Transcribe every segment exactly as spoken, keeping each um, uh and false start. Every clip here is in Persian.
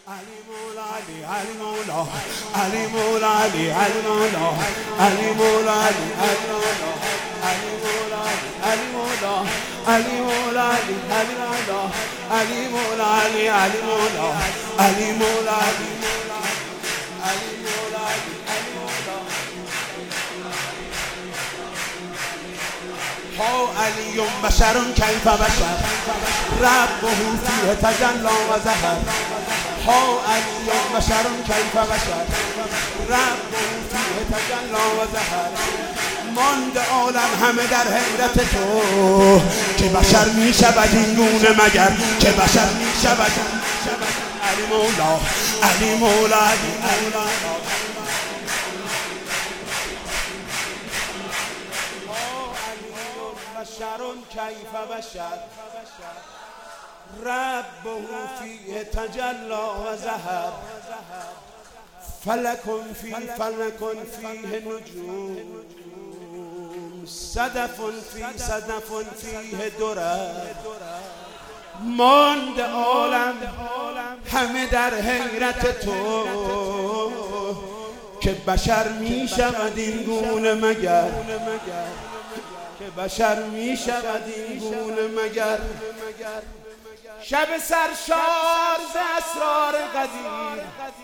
علی مولا علی علی مولا علی مولا علی علی مولا علی مولا علی علی مولا علی مولا علی مولا علی مولا علی علی مولا علی مولا علی علی مولا علی مولا علی علی مولا علی مولا ها علی بشر کیف بشر ربه فیه تجلی و ظهر ها علی بشر کیف بشر ربه فیه تجلی و ظهر مانده عالم همه در حیرت تو که بشر می شود این گونه مگر که بشر می شود علی مولا علی مولا علی مولا بشر کیف بشر ربه فیه تجلی و ظهر فلک فی فلک فیه نجوم صدف فی صدف فیه درر ماند عالم همه در حیرت تو که بشر می شود این گونه مگر که بشر می شود این گونه مگر شب سرشار ز اسرار قدیر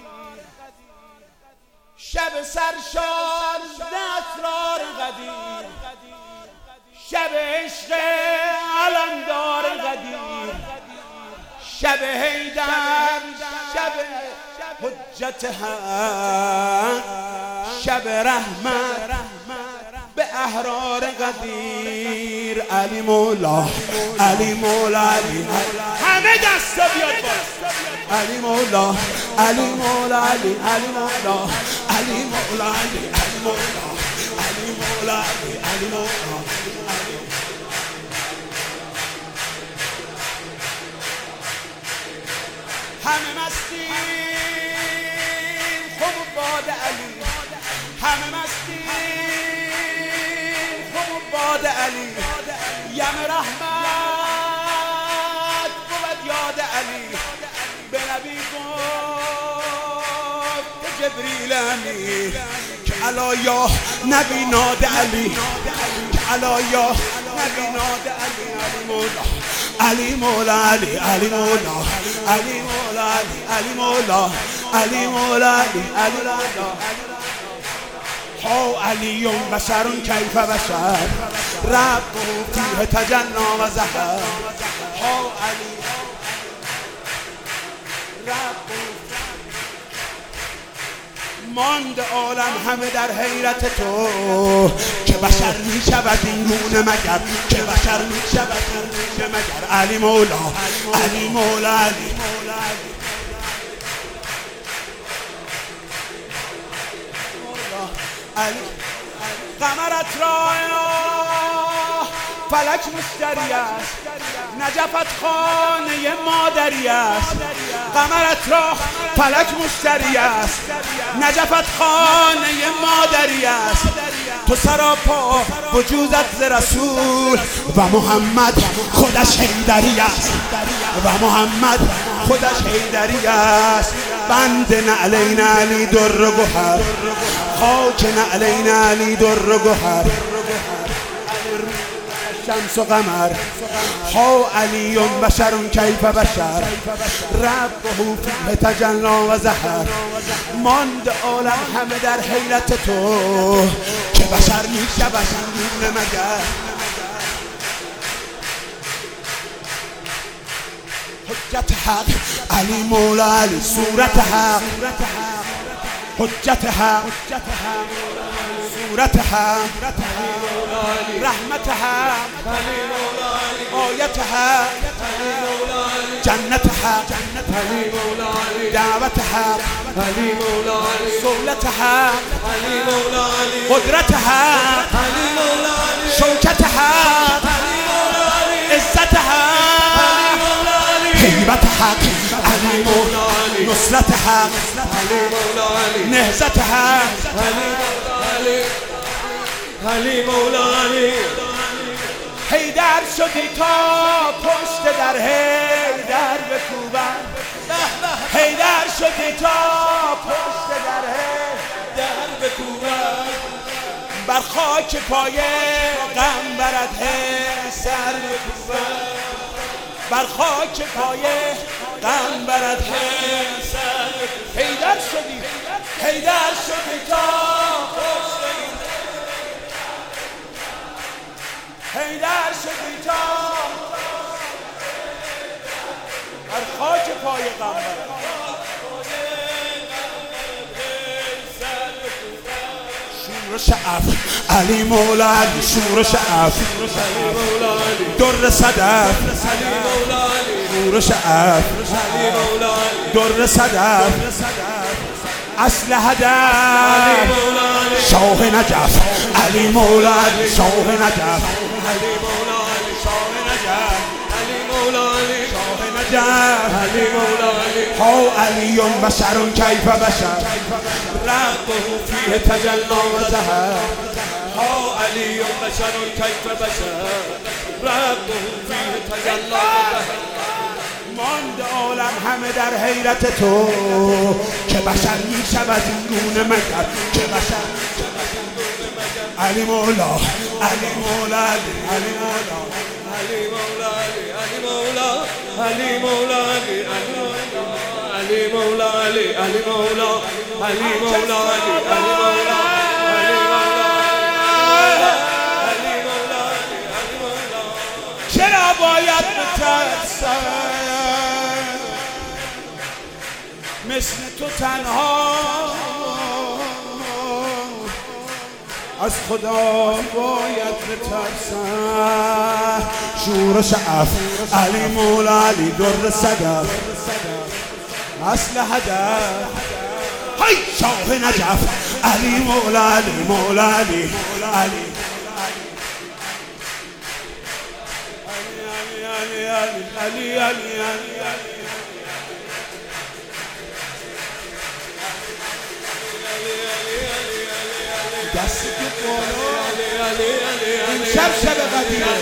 شب سرشار ز اسرار قدیر شب عشق علمدار قدیر شب حیدر شب حجت حق شب رحمت به احرار قدیر علی مولا علی مولا علی همه دستا بیاد بالا علی مولا علی مولا علی علی مولا علی مولا علی علی مولا علی مولا علی علی مولا همه مستی خوب باد علی همه مستی باد علی یم رحمت بود یاد علی به نبی گفت جبریل امین که علا یا نبی ناد علی که علا یا نبی ناد علی علی مولا علی مولا علی علی مولا علی مولا علی علی مولا علی مولا علی علی مولا ها علی بشر کیف بشر ربه فیه تجلی و ظهر ها علی ربه ماند عالم همه در حیرت تو که بشر می شود این گونه مگر که بشر می شود این گونه مگر علی مولا علی مولا علی علی قمرت را فلک مشتری است نجفت خانه مادری است قمرت را فلک مشتری است نجفت خانه مادری است تو سراپا وجودت ز رسول و محمد خودش حیدری است و محمد خودش حیدری است بند نعلین علی در و گوهر خاک نعلین علی در و گوهر شمس و قمر ها علی بشر کیف بشر ربه فیه تجلی و ظهر ماند عالم همه در حیرت تو که بشر می شود این گونه مگر حجت حق علی مولا علی صورت حق حجت حق صورت حق رحمت حق آیت حق جنت حق دعوت حق صولت حق قدرت حق شوکت حق عزت حق هیبت حق علی مولا نصرت حق نهضت حق علی مولا علی حیدر شدی تا پشت در حیدر بکوبن حیدر خاک پای غم برد سر بر خاک پای غم برد سر حیدر شدی حیدر شدی تا حیدر شدی تا بر خاک پای غم برد شور شعف علی مولا علی شور شعف در صدف شور شعف در صدف اصل هدف شاه نجف علی مولا علی شاه نجف علی مولا علی شاه نجف علی مولا علی شاه نجف علی مولا علی ها علی بشر کیف بشر ربه فیه تجلی و ظهر ها علی بشر کیف بشر ربه فیه تجلی و ظهر ماند عالم همه در حیرت تو که بشر می شود این گونه مگر که بشر علی مولا علی مولا علی مولا علی مولا علی مولا علی مولا علی مولا علی علی مولا علی مولا علی علی مولا علی مولا علی مولا چرا باید بترسم مثل تو تنها از خدا باید بترسم شور شعف علی مولا علی در صدف اصل هدف های شاه نجف علی مولا علی مولا علی علی علی علی علی علی دستی که بالا این شب شب قدیمه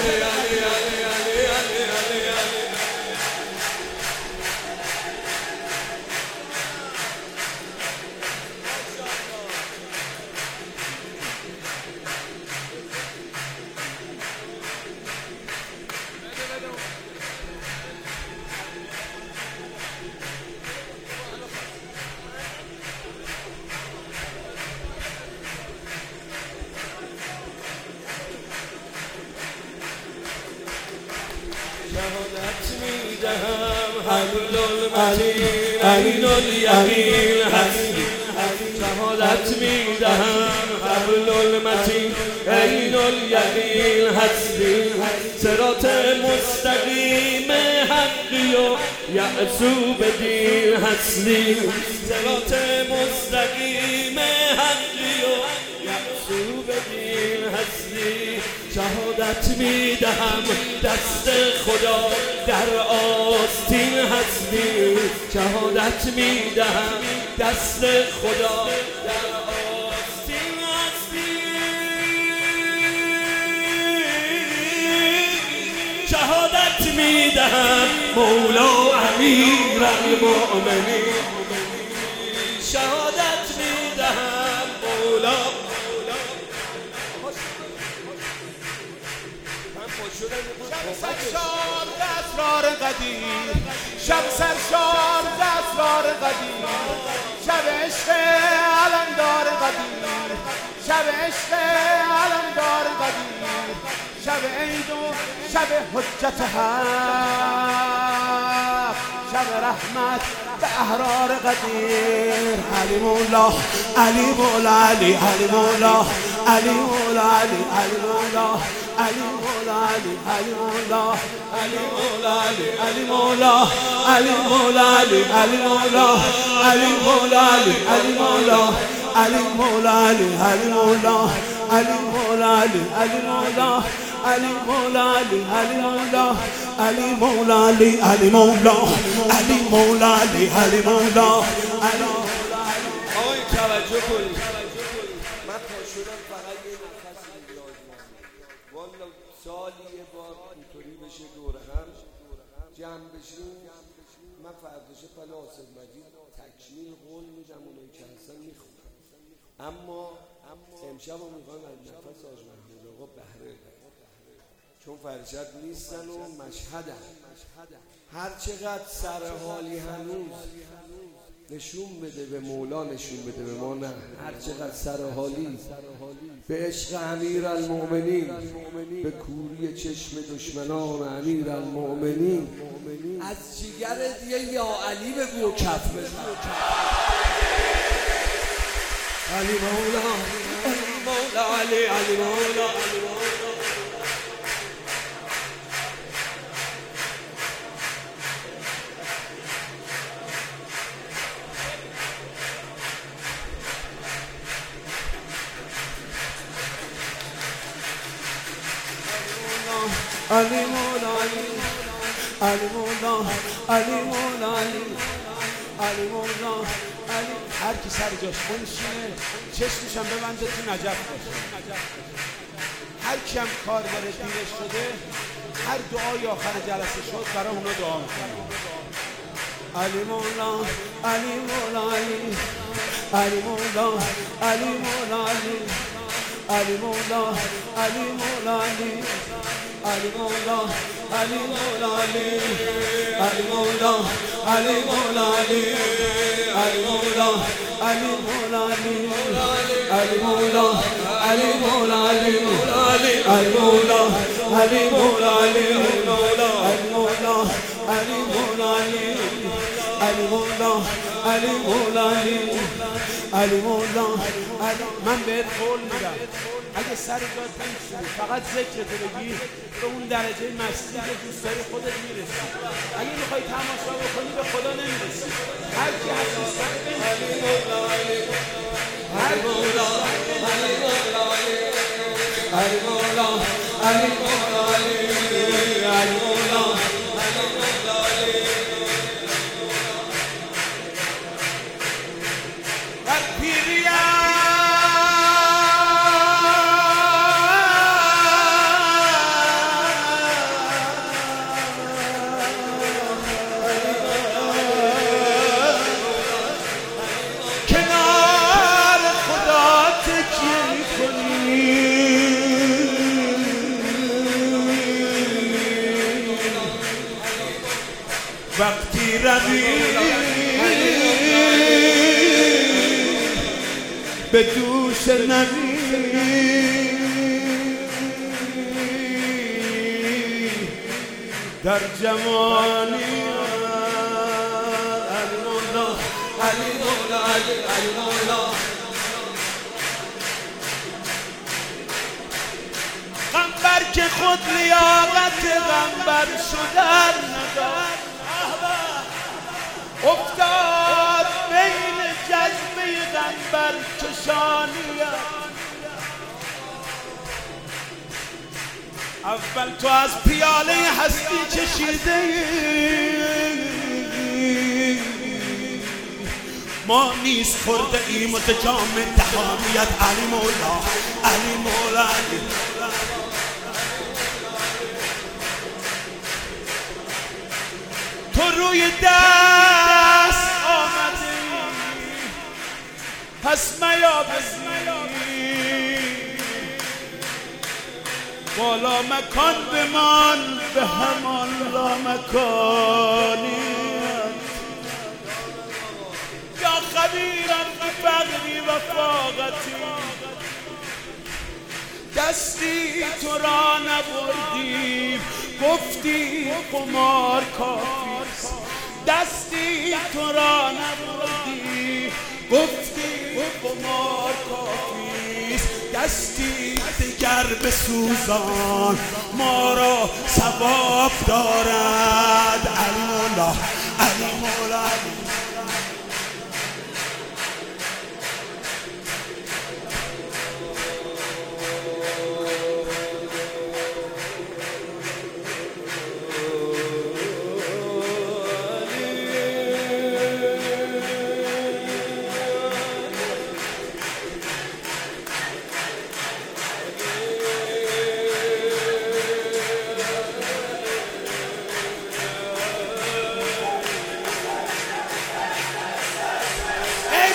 شهادت میدهم حبل المتین عین الیقین هستی شهادت میدهم حبل المتین عین الیقین هستی صراط مستقیم حقی و یعصوب دین هستی صراط مستقیم حقی و یعصوب دین هستی شهادت میدهم دست خدا در آستین هستی شهادت میدهم دست خدا در آستین هستی شهادت میدهم مولا امیر المؤمنین شهادت میدهم مولا شب سرشار اسرار قدیم شب سرشار اسرار قدیم شب عشق علمدار قدیم شب عشق علمدار قدیم شب عید و شب حجت حق شب رحمت به احرار قدیر علی مولا علی مولا علی علی مولا علی مولا علی علی مولا علی مولا علی علی مولا علی مولا علی علی مولا علی مولا علی علی مولا علی مولا علی علی مولا علی مولا علی علی مولا علی مولا علی علی مولا علی مولا علی علی مولا علی مولا علی علی مولا علی مولا علی علی مولا علی آقای توجه کنید من تا شدم فقط یه نفس لازمه والا سالی یه بار اینطوری بشه دور هم جمع بشیم من فرداشه پل آصف مجید تکمیل قول میدم اونایی که هستن میخونم اما امشب رو میخوایم از نفس حاج محمود آقا بهره چون فرشت نیستن و مشهدن. هر چقدر سرحالی هنوز نشون بده به مولا، نشون بده به ما نه. هر چقدر سرحالی به عشق امیر المؤمنین، به کوری چشم دشمنان امیر المؤمنین، از جیگرت یه یا علی بگو و کف بزن. علی مولا، علی مولا، علی علی مولا، علی مولا. علی مولا، علی مولا، علی مولا، علی مولا، علی. هر کی سر جاش بنشینه چشمشم ببنده تو نجف باشه. هر کی هم کار داره دیرش شده، هر دعای آخر جلسه شد برای اونا دعا میکنه. علی مولا، علی مولا، علی علی مولا، علی مولا، علی علی مولا، علی مولا، علی علی مولا، علی مولا، علی علی مولا، علی مولا، علی علی مولا، علی مولا، علی علی مولا، علی مولا، علی علی مولا، علی مولا، علی علی مولا، علی مولا، علی مولا، علی مولا، علی مولا. من بهت قول میدم اگه سر جات بنشینی فقط ذکرتو بگی به اون درجه مستی که دوست داری خودت میرسی. اگه میخوای تماشا بکنی به خدا نمیرسی. هر کی هست سر علی مولا، علی مولا، علی مولا، علی مولا، علی مولا، علی مولا، علی مولا. در پیریم کنار خدا تکیه میکنی، وقتی روی به دوش نبی در جمالی. علی مولا، علی مولا، علی مولا. غمبر که خود لیاقت غمبر شدن نداشت، افتاد بین جذبه غمبر کشانیت. اول تو از پیاله هستی کشیده ما نیز خورده ایم و جام دهانیت. علی مولا، علی مولا، علی تو روی دست آمدی پس میابزی، بالا مکان بمان به همان لامکانی. یا خبیرم بفقری و فاقتی، دستی تو را نبردیم گفتی قمار کافیست. دستی تو را نبردی گفتی قمار کافیست. دستی دیگر بسوزان ما را ثواب دارد. علی مولا، علی مولا، علی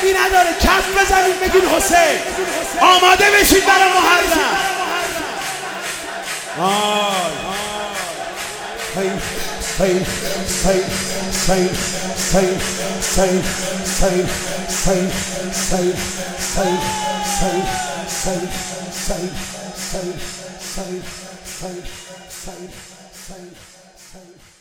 عیبی نداره. کف بزنید بگید حسین. آماده بشید برای محرم. آی سید سید سید سید سید سید سید سید سید سید سید سید سید سید سید سید سید سید سید